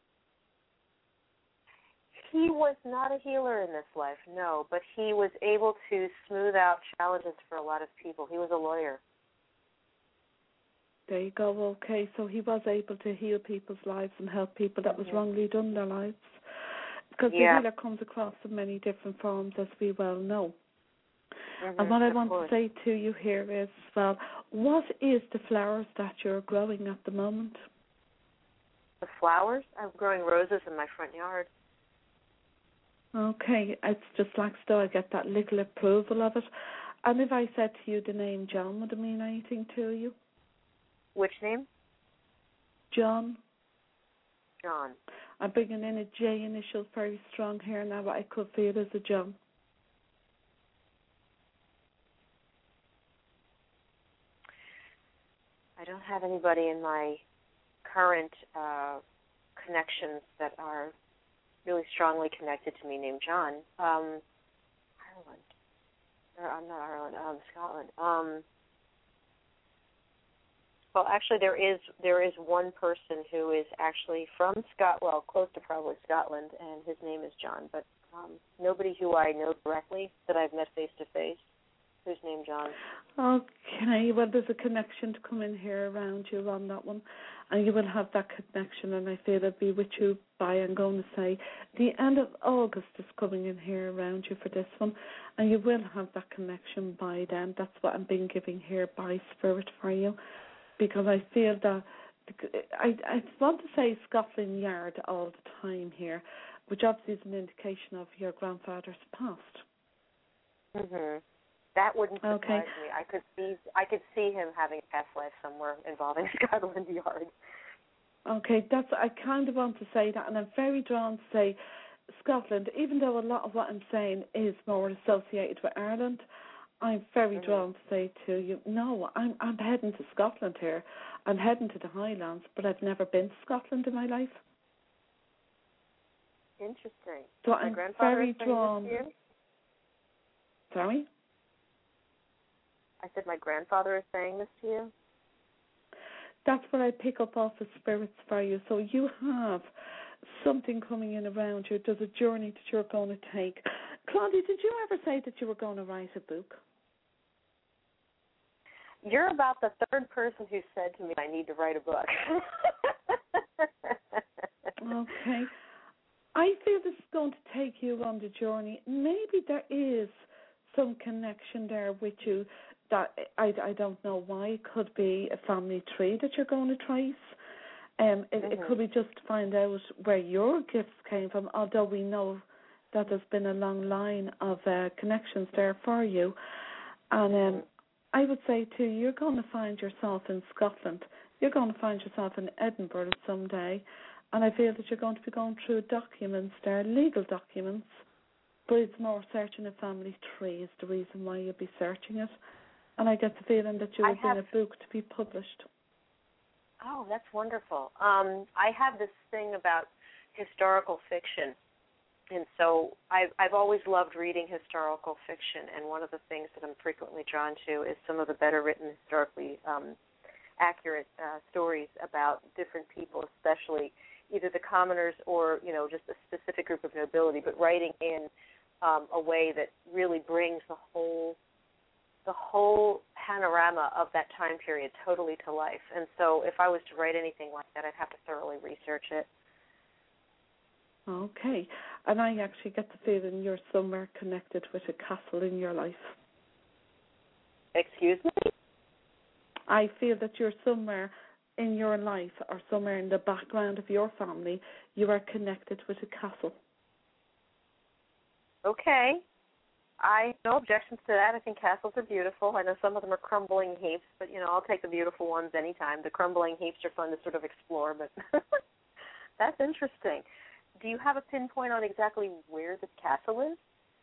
He was not a healer in this life, no, but he was able to smooth out challenges for a lot of people. He was a lawyer. There you go, okay. So he was able to heal people's lives and help people that was mm-hmm. wrongly done in their lives. Because yeah. the healer comes across in many different forms, as we well know. Mm-hmm, and what I want course. to say to you here is, well, what is the flowers that you're growing at the moment? The flowers? I'm growing roses in my front yard. Okay, it's just like so I get that little approval of it. And if I said to you the name John, would it mean anything to you? Which name? John. John. I'm bringing in a J initial very strong here now, but I could feel as a John. I don't have anybody in my current uh, connections that are really strongly connected to me named John. Um, Ireland. Or, I'm not Ireland. Um, Scotland. Um, well, actually, there is there is one person who is actually from Scot, well, close to probably Scotland, and his name is John. But um, nobody who I know directly that I've met face to face who's named John. Okay, well, there's a connection to come in here around you on that one, and you will have that connection, and I feel it'll be with you by, I'm going to say, the end of August is coming in here around you for this one, and you will have that connection by then. That's what I'm being given here by Spirit for you, because I feel that, I, I want to say Scotland Yard all the time here, which obviously is an indication of your grandfather's past. Mm-hmm. That wouldn't surprise okay. me. I could see I could see him having a past life somewhere involving Scotland Yard. Okay, that's I kind of want to say that, and I'm very drawn to say Scotland, even though a lot of what I'm saying is more associated with Ireland. I'm very mm-hmm. drawn to say to you, no, I'm I'm heading to Scotland here. I'm heading to the Highlands, but I've never been to Scotland in my life. Interesting. So My I'm grandfather very is drawn. This to you? Sorry? I said my grandfather is saying this to you? That's what I pick up off the spirits for you. So you have something coming in around you. There's a journey that you're going to take. Claudia, did you ever say that you were going to write a book? You're about the third person who said to me I need to write a book. Okay. I feel this is going to take you on the journey. Maybe there is some connection there with you that I, I don't know why. It could be a family tree that you're going to trace. Um, it, mm-hmm. it could be just to find out where your gifts came from, although we know that there's been a long line of uh, connections there for you. And um, mm-hmm. I would say, too, you're going to find yourself in Scotland. You're going to find yourself in Edinburgh someday. And I feel that you're going to be going through documents there, legal documents. But it's more searching a family tree is the reason why you'll be searching it. And I get the feeling that you will be in a book to be published. Oh, that's wonderful. Um, I have this thing about historical fiction. And so I've, I've always loved reading historical fiction. And one of the things that I'm frequently drawn to is some of the better written, historically um, accurate uh, stories about different people, especially either the commoners or, you know, just a specific group of nobility, but writing in um, a way that really brings the whole the whole panorama of that time period totally to life. And so if I was to write anything like that, I'd have to thoroughly research it. Okay. And I actually get the feeling you're somewhere connected with a castle in your life. Excuse me? I feel that you're somewhere in your life or somewhere in the background of your family, you are connected with a castle. Okay. I no objections to that. I think castles are beautiful. I know some of them are crumbling heaps, but, you know, I'll take the beautiful ones anytime. The crumbling heaps are fun to sort of explore, but that's interesting. Do you have a pinpoint on exactly where this castle is?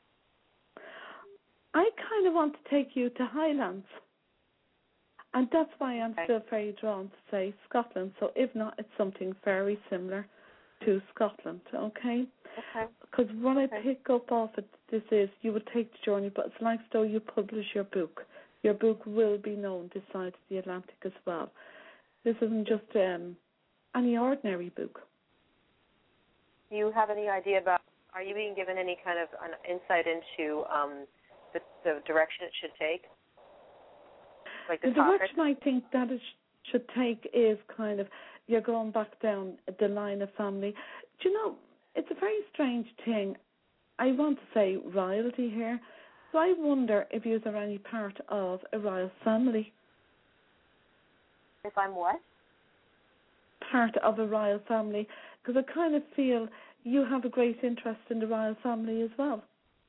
I kind of want to take you to Highlands. And that's why I'm okay. still very drawn to say Scotland. So if not, it's something very similar to Scotland, okay? Okay. Because what okay. I pick up off it, this is you would take the journey, but it's like though you publish your book. Your book will be known this side of the Atlantic as well. This isn't just um, any ordinary book. Do you have any idea about, are you being given any kind of an insight into um, the, the direction it should take? Like the, the direction I think that it sh- should take is kind of, you're going back down the line of family. Do you know, it's a very strange thing. I want to say royalty here. So I wonder if you are any part of a royal family. If I'm what? Part of a royal family. Because I kind of feel you have a great interest in the royal family as well.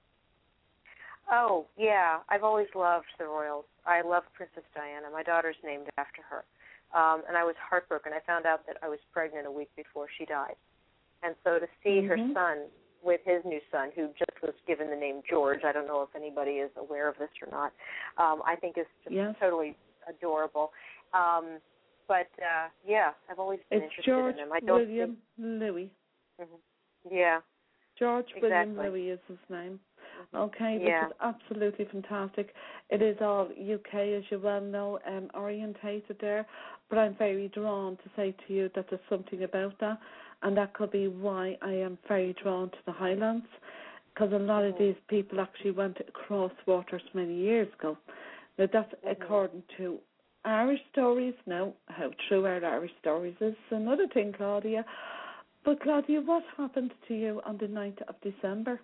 Oh, yeah. I've always loved the royals. I love Princess Diana. My daughter's named after her. Um, and I was heartbroken. I found out that I was pregnant a week before she died. And so to see mm-hmm. her son with his new son, who just was given the name George, I don't know if anybody is aware of this or not, um, I think is just yes. totally adorable. Um, but, uh, yeah, I've always been it's interested George in him. I don't William think... Louis. Mm-hmm. Yeah. George exactly. William Louis is his name. Okay, yeah. which is absolutely fantastic. It is all U K, as you well know, um, orientated there, but I'm very drawn to say to you that there's something about that, and that could be why I am very drawn to the Highlands, because a lot mm-hmm. of these people actually went across waters many years ago. Now, that's mm-hmm. according to Irish stories. Now, how true are Irish stories is another thing, Claudia. But, Claudia, what happened to you on the ninth of December?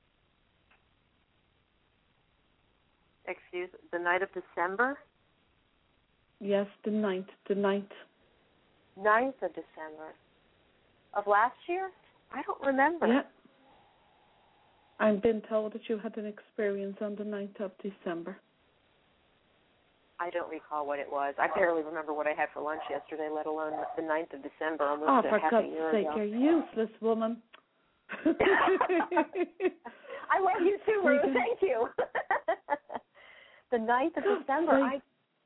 Excuse the night of December? Yes, the ninth, the ninth. ninth of December. Of last year? I don't remember. Yeah. I've been told that you had an experience on the ninth of December. I don't recall what it was. I barely remember what I had for lunch yesterday, let alone the ninth of December, almost oh, a for half God's a year sake, ago. you're useless, woman. I love you too, Ruth. Thank you. The ninth of December, I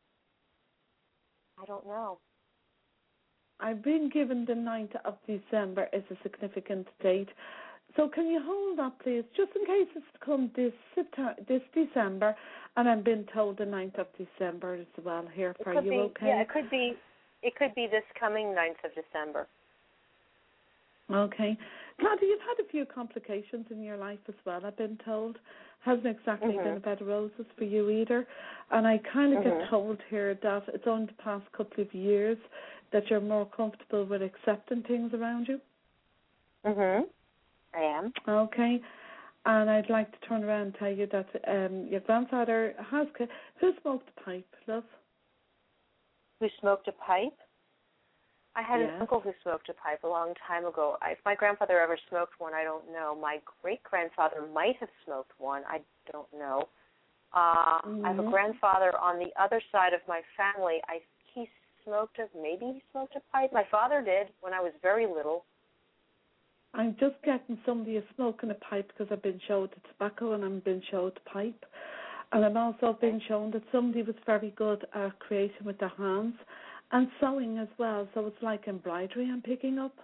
I don't know. I've been given the ninth of December as a significant date. So can you hold up, please, just in case it's come this September, this December, and I'm being told the ninth of December as well here for you, be, okay? Yeah, it could be. It could be this coming ninth of December. Okay. Claudia, you've had a few complications in your life as well, I've been told. Hasn't exactly mm-hmm. been a bed of roses for you either. And I kind of mm-hmm. get told here that it's only the past couple of years that you're more comfortable with accepting things around you. Mm-hmm. I am. Okay. And I'd like to turn around and tell you that um, your grandfather has... Who smoked a pipe, love? Who smoked a pipe? I had yes. an uncle who smoked a pipe a long time ago. If my grandfather ever smoked one, I don't know. My great-grandfather might have smoked one. I don't know. Uh, mm-hmm. I have a grandfather on the other side of my family. I he smoked a, maybe he smoked a pipe. My father did when I was very little. I'm just getting somebody is smoking a pipe because I've been showed the tobacco and I've been showed the pipe. And I'm also been shown that somebody was very good at creating with their hands and sewing as well. So it's like embroidery I'm picking up.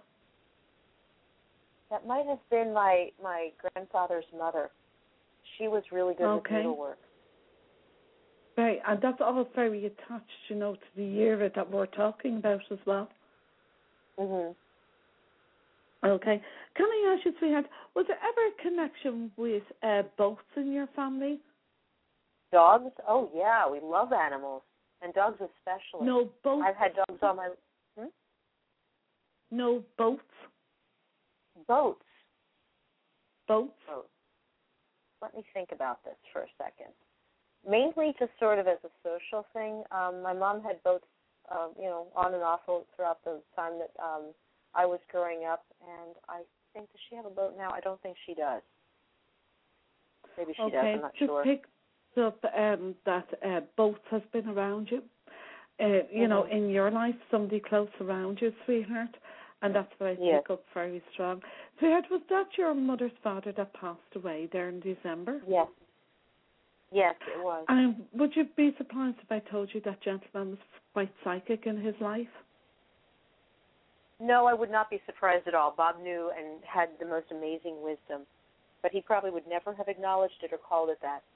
That might have been my, my grandfather's mother. She was really good okay. with needlework. Right, and that's all very attached, you know, to the era that we're talking about as well. Mhm. Okay. Can I ask you, sweetheart, was there ever a connection with uh, boats in your family? Dogs? Oh, yeah. We love animals. And dogs especially. No boats? I've had dogs on my... Hmm? No boats? Boats. Boats? Boats. Let me think about this for a second. Mainly just sort of as a social thing. Um, my mom had boats, uh, you know, on and off throughout the time that... Um, I was growing up, and I think, does she have a boat now? I don't think she does. Maybe she okay. does, I'm not just sure. pick up um, that uh, boats has been around you, uh, you mm-hmm. know, in your life, somebody close around you, sweetheart, and that's what I yes. pick up very strong. Sweetheart, was that your mother's father that passed away there in December? Yes. Yes, it was. Um, would you be surprised if I told you that gentleman was quite psychic in his life? No, I would not be surprised at all. Bob knew and had the most amazing wisdom, but he probably would never have acknowledged it or called it that.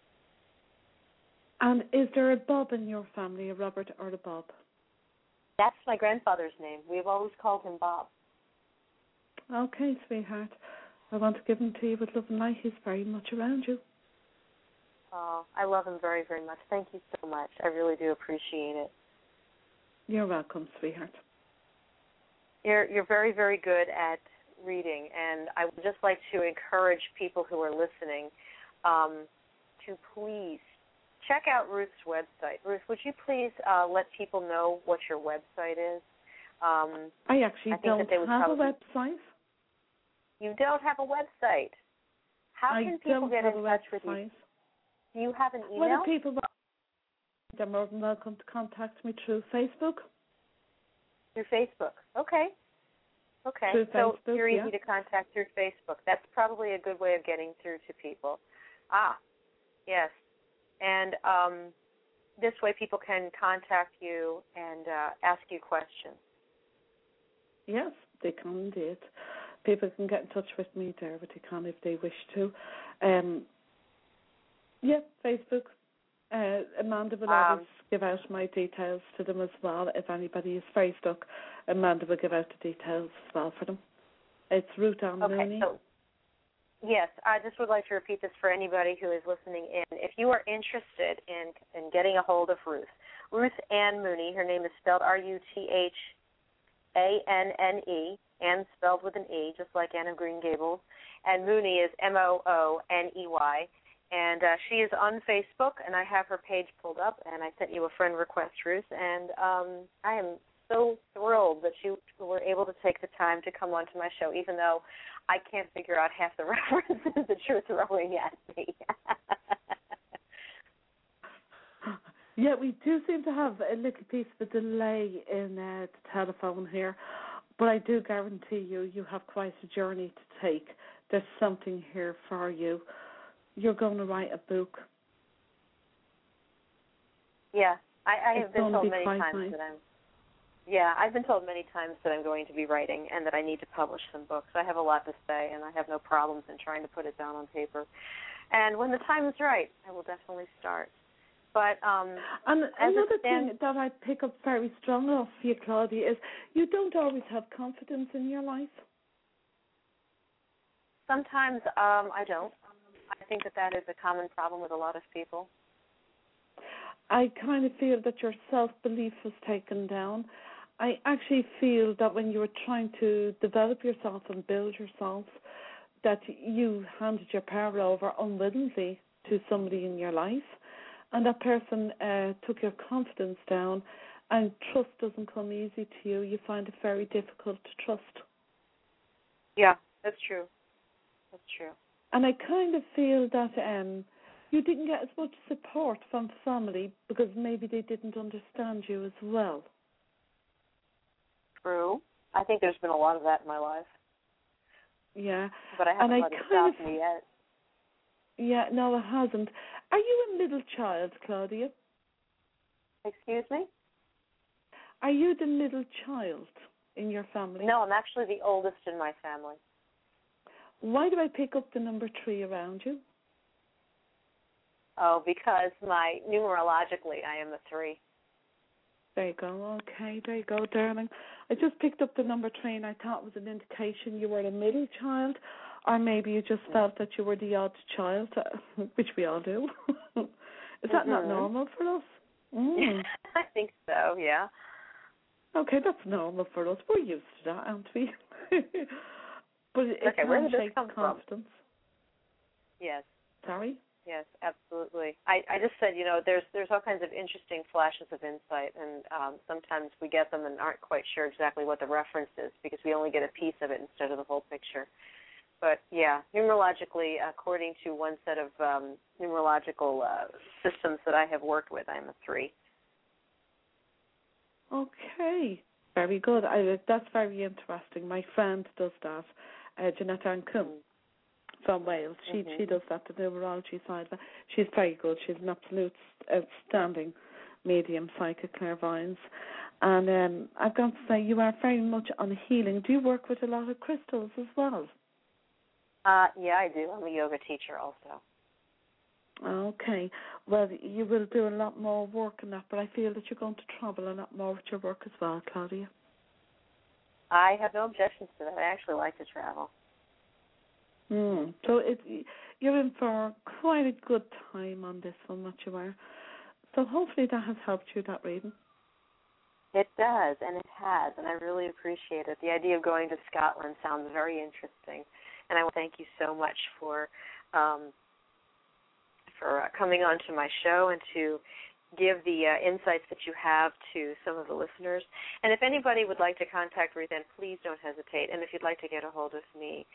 And is there a Bob in your family, a Robert or a Bob? That's my grandfather's name. We've always called him Bob. Okay, sweetheart. I want to him to you with love and light. He's very much around you. Oh, I love him very, very much. Thank you so much. I really do appreciate it. You're welcome, sweetheart. You're you're very, very good at reading, and I would just like to encourage people who are listening um, to please check out Ruth's website. Ruth, would you please uh, let people know what your website is? Um, I actually I think don't that they would have probably... a website. You don't have a website. How I can people don't get have in a touch website. with you? Do you have an email? Well, the people, they're more than welcome to contact me through Facebook. Through Facebook. Okay. Okay. Through so Facebook, you're easy yeah. to contact through Facebook. That's probably a good way of getting through to people. Ah, yes. And um, this way people can contact you and uh, ask you questions. Yes, they can indeed. People can get in touch with me there, but they can if they wish to. Um, yeah, Facebook. Uh, Amanda will Um, always give out my details to them as well. If anybody is very stuck, Amanda will give out the details as well for them. It's Ruth Ann Okay, Mooney. so yes, I just would like to repeat this for anybody who is listening in. If you are interested in in getting a hold of Ruth, Ruth Ann Mooney, her name is spelled R U T H A N N E, Ann spelled with an E, just like Anne of Green Gables, and Mooney is M O O N E Y. And uh, she is on Facebook, and I have her page pulled up, and I sent you a friend request, Ruth, and um, I am so thrilled that you were able to take the time to come onto my show, even though I can't figure out half the references that you're throwing at me. Yeah, we do seem to have a little piece of a delay in uh, the telephone here, but I do guarantee you, you have quite a journey to take. There's something here for you. You're going to write a book. Yeah, I, I have It's been going to told be many quite times nice. that I'm. Yeah, I've been told many times that I'm going to be writing and that I need to publish some books. I have a lot to say, and I have no problems in trying to put it down on paper. And when the time is right, I will definitely start. But um, and as another it stands, thing that I pick up very strongly off you, Claudia, is you don't always have confidence in your life. sometimes um, I don't. I think that that is a common problem with a lot of people. I kind of feel that your self-belief was taken down. I actually feel that when you were trying to develop yourself and build yourself, that you handed your power over unwillingly to somebody in your life, and that person uh, took your confidence down, and trust doesn't come easy to you. You find it very difficult to trust. Yeah, that's true. That's true. And I kind of feel that um, you didn't get as much support from family because maybe they didn't understand you as well. True. I think there's been a lot of that in my life. Yeah. But I haven't and let I it kind stop of, me yet. Yeah, no, it hasn't. Are you a middle child, Claudia? Excuse me? Are you the middle child in your family? No, I'm actually the oldest in my family. Why do I pick up the number three around you? Oh, because my numerologically, I am a three. There you go. Okay, there you go, darling. I just picked up the number three, and I thought it was an indication you were a middle child, or maybe you just felt that you were the odd child, which we all do. Is that mm-hmm. not normal for us? Mm. I think so, yeah. Okay, that's normal for us. We're used to that, aren't we? But it, okay, it where did this shake come confidence. from? Yes. Sorry? Yes, absolutely. I, I just said, you know, there's there's all kinds of interesting flashes of insight, and um, sometimes we get them and aren't quite sure exactly what the reference is because we only get a piece of it instead of the whole picture. But, yeah, numerologically, according to one set of um, numerological uh, systems that I have worked with, I'm a three. Okay. Very good. I, that's very interesting. My friend does that, uh, Jeanette Ancombe mm-hmm. from Wales. She mm-hmm. she does that, the numerology side of it. She's very good. She's an absolute outstanding medium, psychic clairvoyance. And um, I've got to say, you are very much on healing. Do you work with a lot of crystals as well? Uh, yeah, I do. I'm a yoga teacher also. Okay. Well, you will do a lot more work in that, but I feel that you're going to travel a lot more with your work as well, Claudia. I have no objections to that. I actually like to travel. Mm. So it, you're in for quite a good time on this one, that you are. So hopefully that has helped you, that reading. It does, and it has, and I really appreciate it. The idea of going to Scotland sounds very interesting, and I want to thank you so much for um, for uh, coming on to my show and to give the uh, insights that you have to some of the listeners. And if anybody would like to contact Ruth Ann, please don't hesitate. And if you'd like to get a hold of me,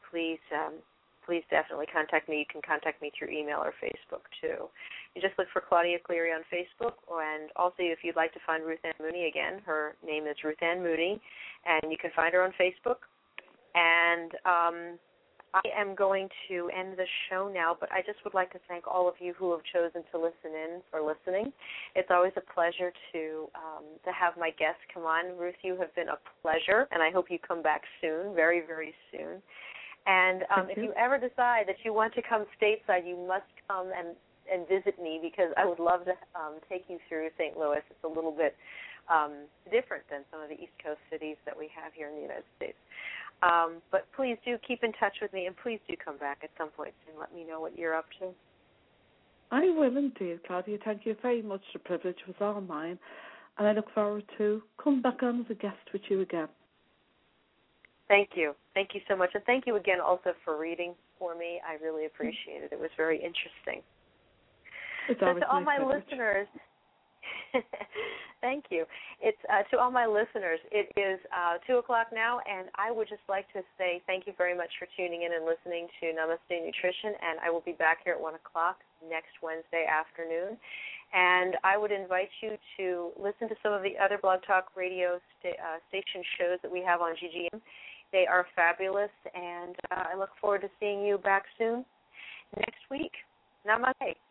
please um, please definitely contact me. You can contact me through email or Facebook, too. You just look for Claudia Cleary on Facebook, and also if you'd like to find Ruth Ann Mooney, again, her name is Ruth Ann Mooney, and you can find her on Facebook. And um, I am going to end the show now, but I just would like to thank all of you who have chosen to listen in for listening. It's always a pleasure to um, to have my guests come on. Ruth, you have been a pleasure, and I hope you come back soon, very, very soon. And um, if you ever decide that you want to come stateside, you must come and, and visit me, because I would love to um, take you through Saint Louis. It's a little bit um, different than some of the East Coast cities that we have here in the United States. Um, but please do keep in touch with me, and please do come back at some point and let me know what you're up to. I will indeed, Claudia. Thank you very much. The privilege was all mine, and I look forward to coming back on as a guest with you again. Thank you. Thank you so much. And thank you again also for reading for me. I really appreciate it. It was very interesting. It's so always to all my my privilege. listeners, thank you. It's uh, to all my listeners, it is uh, two o'clock now, and I would just like to say thank you very much for tuning in and listening to Namaste Nutrition, and I will be back here at one o'clock next Wednesday afternoon. And I would invite you to listen to some of the other Blog Talk Radio sta- uh, station shows that we have on G G M. They are fabulous, and uh, I look forward to seeing you back soon next week. Namaste.